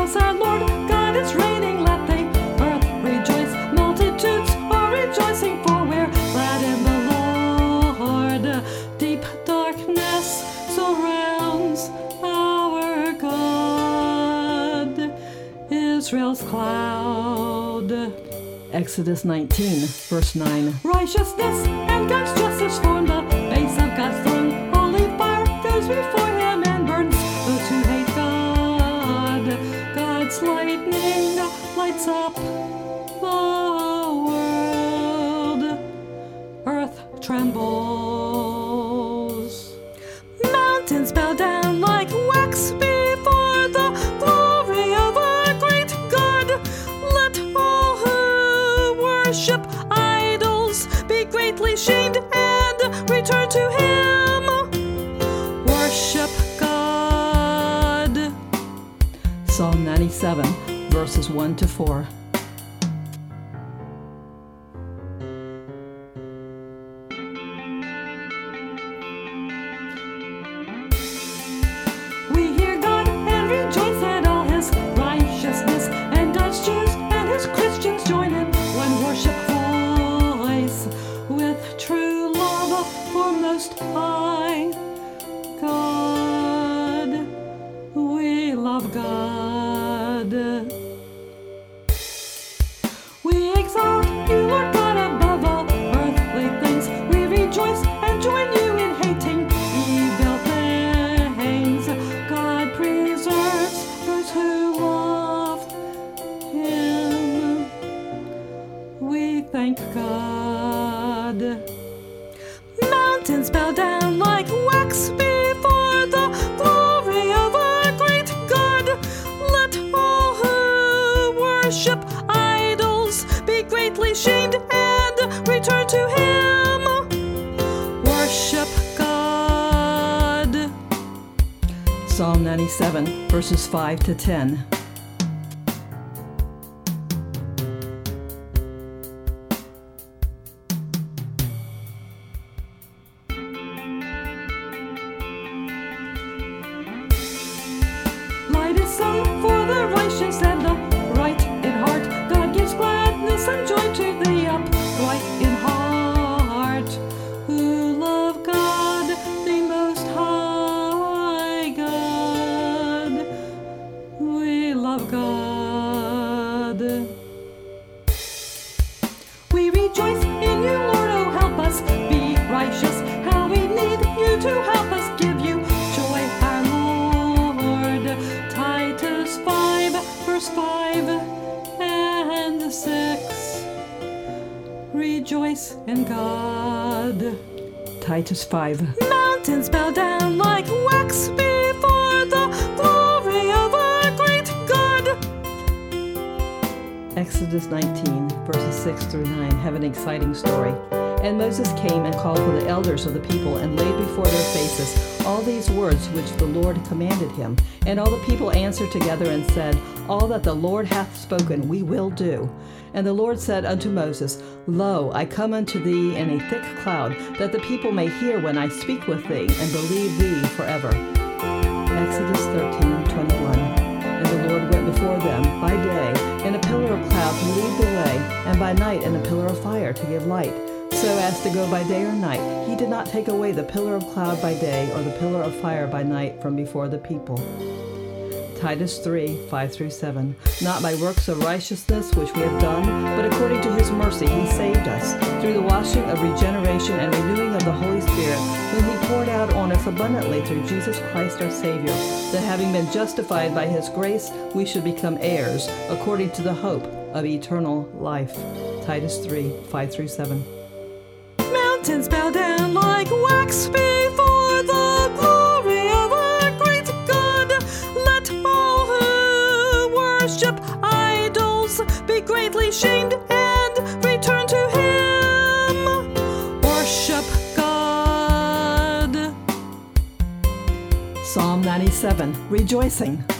because our Lord God is reigning. Let the earth rejoice, multitudes are rejoicing, for we're glad in the Lord. Deep darkness surrounds our God, Israel's cloud. Exodus 19, verse 9. Righteousness and God's justice form the base of God's throne. Holy fire goes before him and burns those who hate God. God's lightning lights up the world. Earth trembles. Mountains bow down like wax before the glory of our great God. Let all who worship idols be greatly shamed and return to him. Worship God. Psalm 97, verses 1 to 4. We hear God and rejoice at all his righteousness, and God's Jews and his Christians join in one worship voice with true love for Most High God. We love God. We exalt you, Lord God, above all earthly things. We rejoice and join you in hating evil things. God preserves those who love him. We thank God. Mountains bow down like wax before the glory of our great God. Let all who worship idols be greatly shamed and return to him. Worship God. Psalm 97, verses 5 to 10. Light is sung for the righteous and the right in heart. God gives gladness and joy to the upright in heart, who love God, the Most High God. We love God. We rejoice in you, Lord. Oh, help us be righteous. How we need you to help us give you joy, our Lord. Titus 5, verse 5 and 6. Rejoice in God. Titus 5. Mountains bow down like wax before the glory of our great God. Exodus 19, verses 6 through 9 have an exciting story. And Moses came and called for the elders of the people and laid before their faces all these words which the Lord commanded him. And all the people answered together and said, All that the Lord hath spoken we will do. And the Lord said unto Moses, Lo, I come unto thee in a thick cloud, that the people may hear when I speak with thee, and believe thee forever. Exodus 13:21. And the Lord went before them by day in a pillar of cloud to lead the way, and by night in a pillar of fire to give light, so as to go by day or night. He did not take away the pillar of cloud by day or the pillar of fire by night from before the people. Titus 3, 5 through 7. Not by works of righteousness which we have done, but according to his mercy he saved us, through the washing of regeneration and renewing of the Holy Spirit, whom he poured out on us abundantly through Jesus Christ our Savior, that having been justified by his grace, we should become heirs, according to the hope of eternal life. Titus 3, 5 through 7. Mountains bow down like wax before the glory of our great God. Let all who worship idols be greatly shamed and return to him. Worship God. Psalm 97, rejoicing.